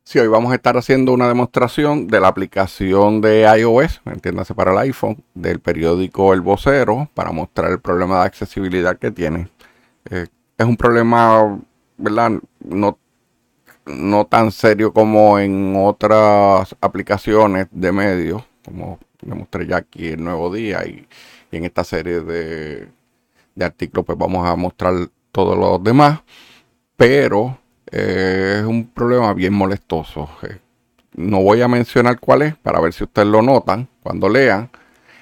Sí, hoy vamos a estar haciendo una demostración de la aplicación de iOS, entiéndase para el iPhone, del periódico El Vocero, para mostrar el problema de accesibilidad que tiene. Es un problema, ¿verdad? No tan serio como en otras aplicaciones de medios, como demostré ya aquí el Nuevo Día y en esta serie de artículos, pues vamos a mostrar todos los demás, pero es un problema bien molestoso. No voy a mencionar cuál es para ver si ustedes lo notan cuando lean.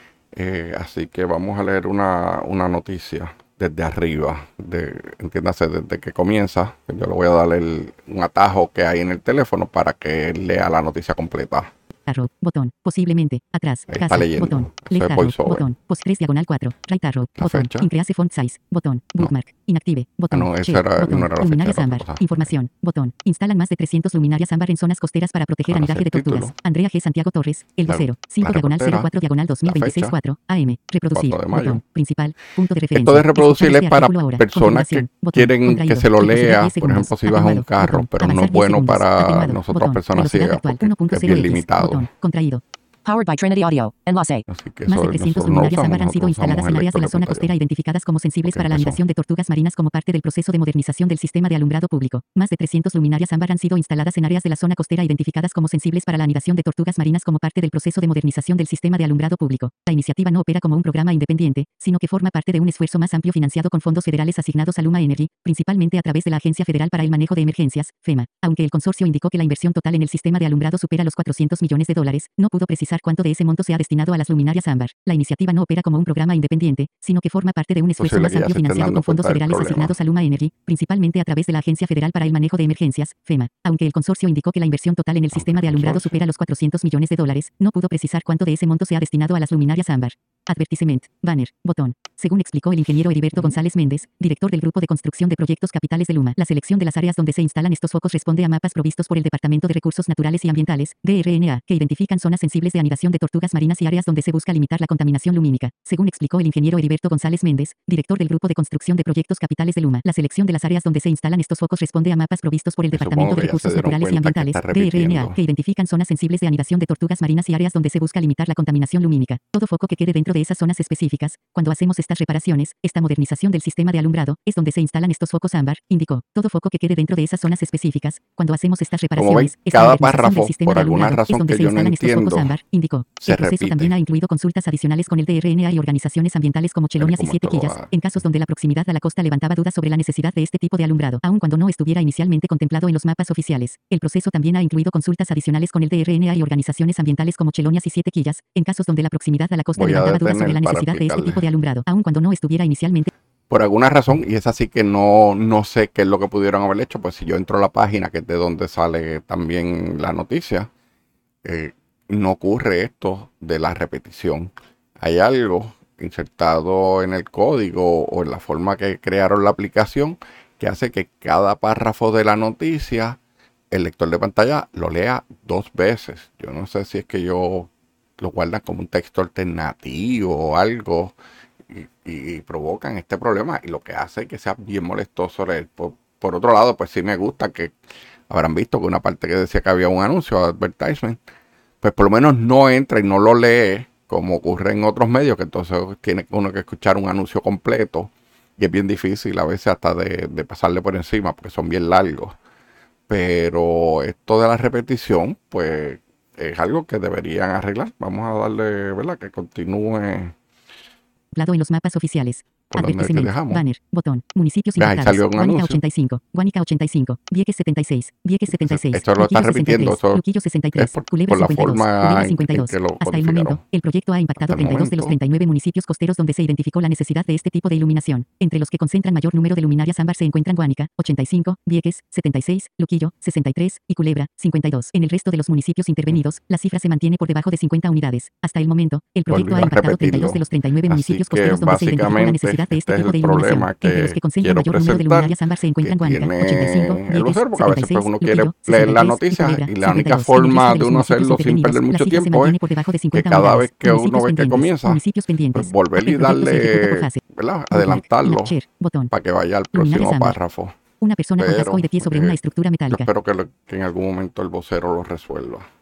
Así que vamos a leer una noticia desde arriba, entiéndase desde que comienza. Yo le voy a dar un atajo que hay en el teléfono para que él lea la noticia completa. Arrow, botón, posiblemente, atrás, Ahí casa, está leyendo. botón, Eso left es arrow, VoiceOver. botón, post 3 diagonal 4, right arrow, La botón, fecha. increase font size, botón, bookmark, inactive, botón, no, esa share, no botón, era la fecha, luminarias era otra ámbar, cosa. información, botón, instalan más de 300 luminarias ámbar en zonas costeras para proteger Ahora anidaje sí, de tortugas. título. Andrea G. Santiago Torres, El La- Vocero, 5 la diagonal reportera, 04 diagonal 2026 fecha, 4, AM, reproducir, 4 de mayo. botón, principal, punto de referencia. Esto de reproducir Escuchar es para artículo ahora, personas que configuración, botón, quieren contraído, que se lo velocidad lea, 10 por ejemplo, segundos, si vas en un atenuado, carro, botón, pero no avanzar es 10 bueno segundos, para atenuado, nosotros botón, personas velocidad ciegas actual, porque es bien 1.010, limitado. botón, contraído. Powered by Trinity Audio, Enlace. Así que Más eso de 300 nosotros no lo luminarias usamos, ámbar han sido nosotros instaladas usamos en el áreas de la lector de zona costera pantalla. identificadas como sensibles Ok, para la empezó. anidación de tortugas marinas como parte del proceso de modernización del sistema de alumbrado público. Más de 300 luminarias ámbar han sido instaladas en áreas de la zona costera identificadas como sensibles para la anidación de tortugas marinas como parte del proceso de modernización del sistema de alumbrado público. La iniciativa no opera como un programa independiente, sino que forma parte de un esfuerzo más amplio financiado con fondos federales asignados a Luma Energy, principalmente a través de la Agencia Federal para el Manejo de Emergencias, FEMA. Aunque el consorcio indicó que la inversión total en el sistema de alumbrado supera los $400 millones, no pudo precisar cuánto de ese monto se ha destinado a las luminarias ámbar. La iniciativa no opera como un programa independiente, sino que forma parte de un esfuerzo Posible más que ya amplio se estén financiado dando con fondos cuenta del federales problema. asignados a Luma Energy, principalmente a través de la Agencia Federal para el Manejo de Emergencias, FEMA. Aunque el consorcio indicó que la inversión total en el sistema de alumbrado supera los $400 millones, no pudo precisar cuánto de ese monto se ha destinado a las luminarias ámbar. Advertisement, banner, botón. Según explicó el ingeniero Heriberto González Méndez, director del Grupo de Construcción de Proyectos Capitales de Luma, la selección de las áreas donde se instalan estos focos responde a mapas provistos por el Departamento de Recursos Naturales y Ambientales, DRNA, que identifican zonas sensibles de anidación de tortugas marinas y áreas donde se busca limitar la contaminación lumínica. Según explicó el ingeniero Heriberto González Méndez, director del Grupo de Construcción de Proyectos Capitales de Luma, la selección de las áreas donde se instalan estos focos responde a mapas provistos por el Departamento de Recursos Naturales y Ambientales, DRNA, que identifican zonas sensibles de anidación de tortugas marinas y áreas donde se busca limitar la contaminación lumínica. Todo foco que quede dentro de esas zonas específicas, cuando hacemos estas reparaciones, esta modernización del sistema de alumbrado, es donde se instalan estos focos ámbar, indicó. Todo foco que quede dentro de esas zonas específicas, cuando hacemos estas Como ven, reparaciones, esta cada modernización del párrafo, sistema por de alguna alumbrado, es razón donde que se yo no instalan estos focos entiendo, ámbar, indicó. se El proceso repite. también ha incluido consultas adicionales con el DRNA y organizaciones ambientales como Chelonias y como Siete esto Quillas, va. en casos donde la proximidad a la costa levantaba dudas sobre la necesidad de este tipo de alumbrado, aun cuando no estuviera inicialmente contemplado en los mapas oficiales. El proceso también ha incluido consultas adicionales con el DRNA y organizaciones ambientales como Chelonias y Siete Quillas, en casos donde la proximidad a la costa Voy a levantaba dudas sobre detener la para necesidad de este tipo explicarle. de alumbrado, aun cuando no estuviera inicialmente. Por alguna razón, y es así que no sé qué es lo que pudieron haber hecho, pues si yo entro a la página, que es de donde sale también la noticia, no ocurre esto de la repetición. Hay algo insertado en el código o en la forma que crearon la aplicación que hace que cada párrafo de la noticia, el lector de pantalla lo lea 2 veces. Yo no sé si es que ellos lo guardan como un texto alternativo o algo. Y provocan este problema y lo que hace que sea bien molestoso leer. Por otro lado, pues sí me gusta que habrán visto que una parte que decía que había un anuncio, advertisement, pues por lo menos no entra y no lo lee como ocurre en otros medios, que entonces tiene uno que escuchar un anuncio completo y es bien difícil a veces hasta de pasarle por encima porque son bien largos. Pero esto de la repetición, pues es algo que deberían arreglar. Vamos a darle, ¿verdad? Que continúe. En los mapas oficiales. ¿Por dónde te dejamos? Banner, botón, municipios Ahí impactados. salió un Guánica anuncio. 85, Guánica 85, Vieques 76, Vieques 76, Esto lo está Luquillo repitiendo, 63, eso Luquillo 63, es Culebra por la 52, forma Culebra en 52. que lo Hasta el codificaron. momento, el proyecto ha impactado Hasta el 32 de los momento. 39 municipios costeros donde se identificó la necesidad de este tipo de iluminación. Entre los que concentran mayor número de luminarias ámbar se encuentran Guánica 85, Vieques 76, Luquillo 63 y Culebra 52. En el resto de los municipios intervenidos, la cifra se mantiene por debajo de 50 unidades. Hasta el momento, el proyecto ha impactado 32 de los 39 municipios costeros donde se identificó la necesidad de este tipo de iluminación. Entre los que concentran mayor número de luminarias ámbar se encuentran Guánica 85, el vocero, porque a veces pues, uno quiere Luquillo, leer la 63, noticia Culebra, y la única 52. forma de los uno municipios hacerlo sin intervenidos, perder la mucho cifra se tiempo es mantiene por debajo de que 50 cada unidades. vez que uno Municipios ve que pendientes, comienza, municipios pendientes. pues volver y El proyecto se ejecutó por darle, fase. ¿verdad? Bookmark, Adelantarlo share, botón. para que vaya al Luminarias próximo ámbar. párrafo. Una persona con casco y de pie sobre una Pero estructura yo metálica. espero que en algún momento el vocero lo resuelva.